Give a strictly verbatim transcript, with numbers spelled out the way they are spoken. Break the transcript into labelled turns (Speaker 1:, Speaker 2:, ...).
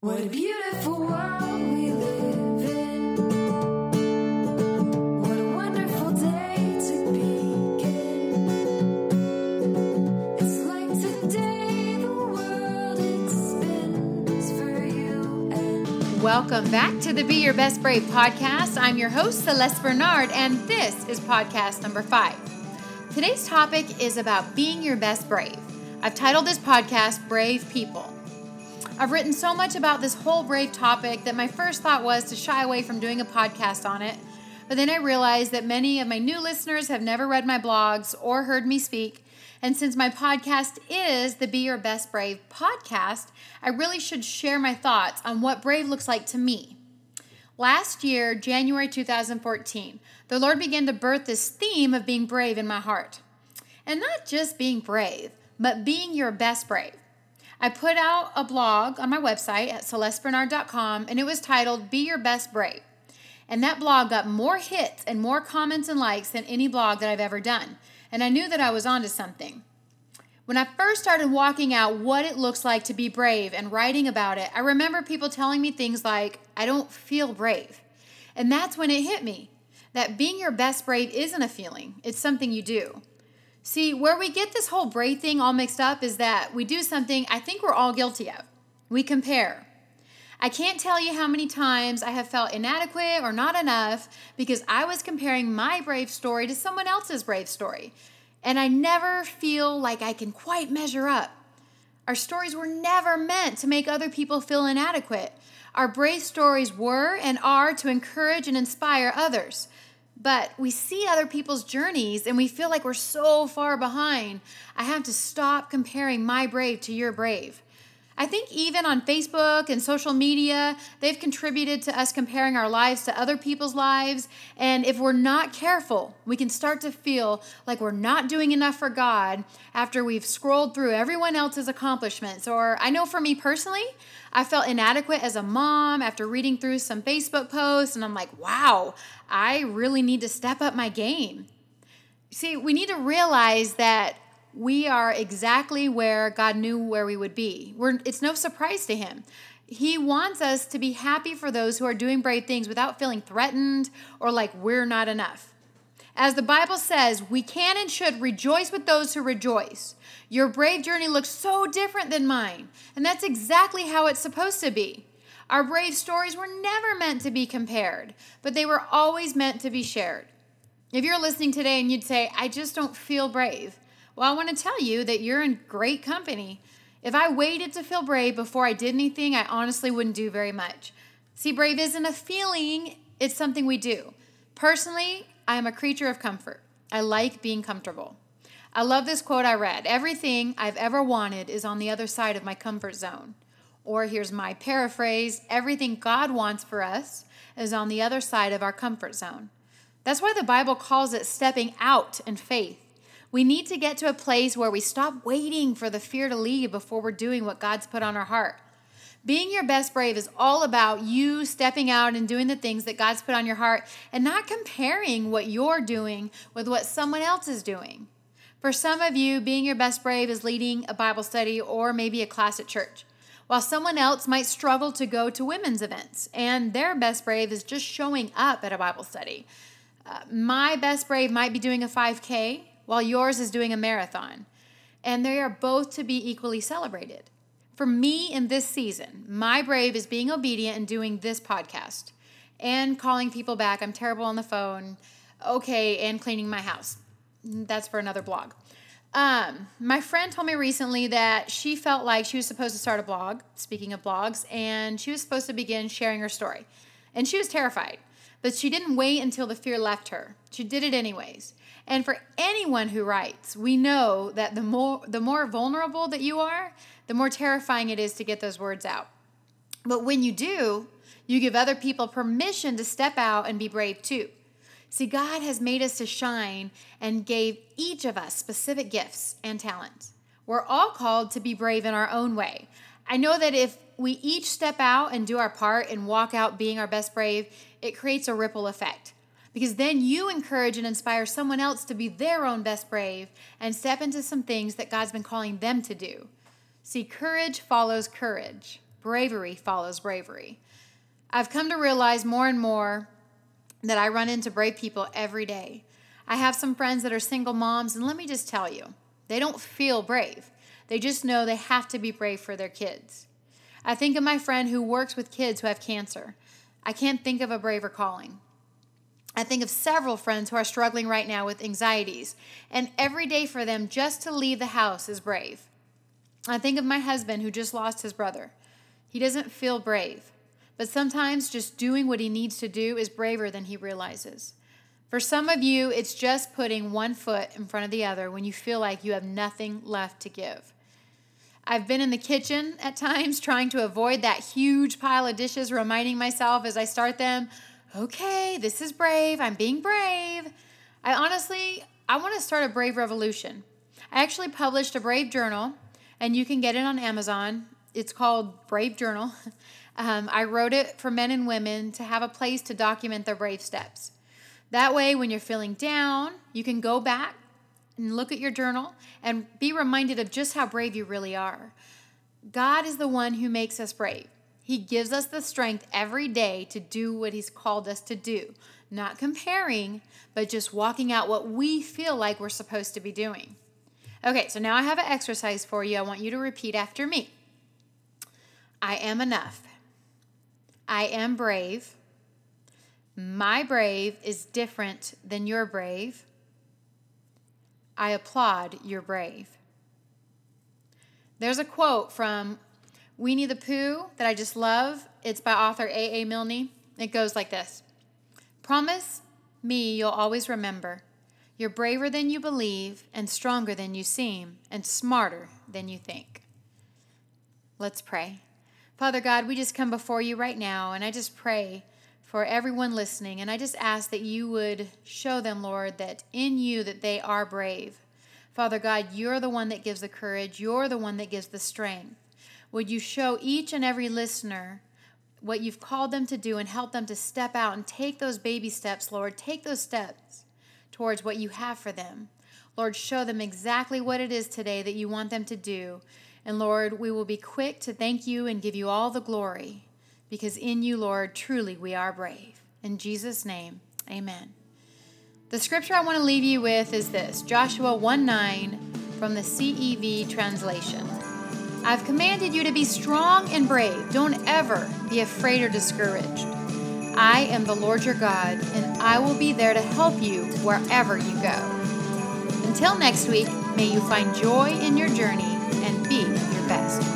Speaker 1: What a beautiful world we live in. What a wonderful day to begin. It's like today the world it spins for you and
Speaker 2: Welcome back to the Be Your Best Brave podcast. I'm your host, Celeste Bernard, and this is podcast number five. Today's topic is about being your best brave. I've titled this podcast, Brave People. I've written so much about this whole brave topic that my first thought was to shy away from doing a podcast on it. But then I realized that many of my new listeners have never read my blogs or heard me speak. And since my podcast is the Be Your Best Brave podcast, I really should share my thoughts on what brave looks like to me. Last year, January two thousand fourteen, the Lord began to birth this theme of being brave in my heart. And not just being brave, but being your best brave. I put out a blog on my website at celeste bernard dot com, and it was titled, Be Your Best Brave. And that blog got more hits and more comments and likes than any blog that I've ever done. And I knew that I was onto something. When I first started walking out what it looks like to be brave and writing about it, I remember people telling me things like, I don't feel brave. And that's when it hit me, that being your best brave isn't a feeling, it's something you do. See, where we get this whole brave thing all mixed up is that we do something I think we're all guilty of. We compare. I can't tell you how many times I have felt inadequate or not enough because I was comparing my brave story to someone else's brave story. And I never feel like I can quite measure up. Our stories were never meant to make other people feel inadequate. Our brave stories were and are to encourage and inspire others. But we see other people's journeys and we feel like we're so far behind. I have to stop comparing my brave to your brave. I think even on Facebook and social media, they've contributed to us comparing our lives to other people's lives. And if we're not careful, we can start to feel like we're not doing enough for God after we've scrolled through everyone else's accomplishments. Or I know for me personally, I felt inadequate as a mom after reading through some Facebook posts. And I'm like, wow, I really need to step up my game. See, we need to realize that we are exactly where God knew where we would be. We're, it's no surprise to Him. He wants us to be happy for those who are doing brave things without feeling threatened or like we're not enough. As the Bible says, we can and should rejoice with those who rejoice. Your brave journey looks so different than mine, and that's exactly how it's supposed to be. Our brave stories were never meant to be compared, but they were always meant to be shared. If you're listening today and you'd say, I just don't feel brave, well, I want to tell you that you're in great company. If I waited to feel brave before I did anything, I honestly wouldn't do very much. See, brave isn't a feeling, it's something we do. Personally, I am a creature of comfort. I like being comfortable. I love this quote I read. Everything I've ever wanted is on the other side of my comfort zone. Or here's my paraphrase, everything God wants for us is on the other side of our comfort zone. That's why the Bible calls it stepping out in faith. We need to get to a place where we stop waiting for the fear to leave before we're doing what God's put on our heart. Being your best brave is all about you stepping out and doing the things that God's put on your heart and not comparing what you're doing with what someone else is doing. For some of you, being your best brave is leading a Bible study or maybe a class at church, while someone else might struggle to go to women's events, and their best brave is just showing up at a Bible study. Uh, my best brave might be doing a five K, while yours is doing a marathon, and they are both to be equally celebrated. For me in this season, my brave is being obedient and doing this podcast and calling people back. I'm terrible on the phone. Okay, and cleaning my house. That's for another blog. Um, my friend told me recently that she felt like she was supposed to start a blog, speaking of blogs, and she was supposed to begin sharing her story. And she was terrified, but she didn't wait until the fear left her. She did it anyways. And for anyone who writes, we know that the more the more vulnerable that you are, the more terrifying it is to get those words out. But when you do, you give other people permission to step out and be brave too. See, God has made us to shine and gave each of us specific gifts and talents. We're all called to be brave in our own way. I know that if we each step out and do our part and walk out being our best brave, it creates a ripple effect. Because then you encourage and inspire someone else to be their own best brave and step into some things that God's been calling them to do. See, courage follows courage. bravery follows bravery. I've come to realize more and more that I run into brave people every day. I have some friends that are single moms, and let me just tell you, they don't feel brave. They just know they have to be brave for their kids. I think of my friend who works with kids who have cancer. I can't think of a braver calling. I think of several friends who are struggling right now with anxieties, and every day for them just to leave the house is brave. I think of my husband who just lost his brother. He doesn't feel brave, but sometimes just doing what he needs to do is braver than he realizes. For some of you, it's just putting one foot in front of the other when you feel like you have nothing left to give. I've been in the kitchen at times trying to avoid that huge pile of dishes, reminding myself as I start them, okay, this is brave, I'm being brave. I honestly, I want to start a brave revolution. I actually published a brave journal, and you can get it on Amazon. It's called Brave Journal. Um, I wrote it for men and women to have a place to document their brave steps. That way, when you're feeling down, you can go back and look at your journal and be reminded of just how brave you really are. God is the one who makes us brave. He gives us the strength every day to do what he's called us to do. Not comparing, but just walking out what we feel like we're supposed to be doing. Okay, so now I have an exercise for you. I want you to repeat after me. I am enough. I am brave. My brave is different than your brave. I applaud your brave. There's a quote from Winnie the Pooh that I just love. It's by author A A. Milne. It goes like this. Promise me you'll always remember. You're braver than you believe, and stronger than you seem, and smarter than you think. Let's pray. Father God, we just come before you right now, and I just pray for everyone listening, and I just ask that you would show them, Lord, that in you that they are brave. Father God, you're the one that gives the courage. You're the one that gives the strength. Would you show each and every listener what you've called them to do and help them to step out and take those baby steps, Lord. Take those steps towards what you have for them. Lord, show them exactly what it is today that you want them to do. And Lord, we will be quick to thank you and give you all the glory, because in you, Lord, truly we are brave. In Jesus' name, amen. The scripture I want to leave you with is this, Joshua one nine from the C E V translation. I've commanded you to be strong and brave. Don't ever be afraid or discouraged. I am the Lord your God, and I will be there to help you wherever you go. Until next week, may you find joy in your journey and be your best.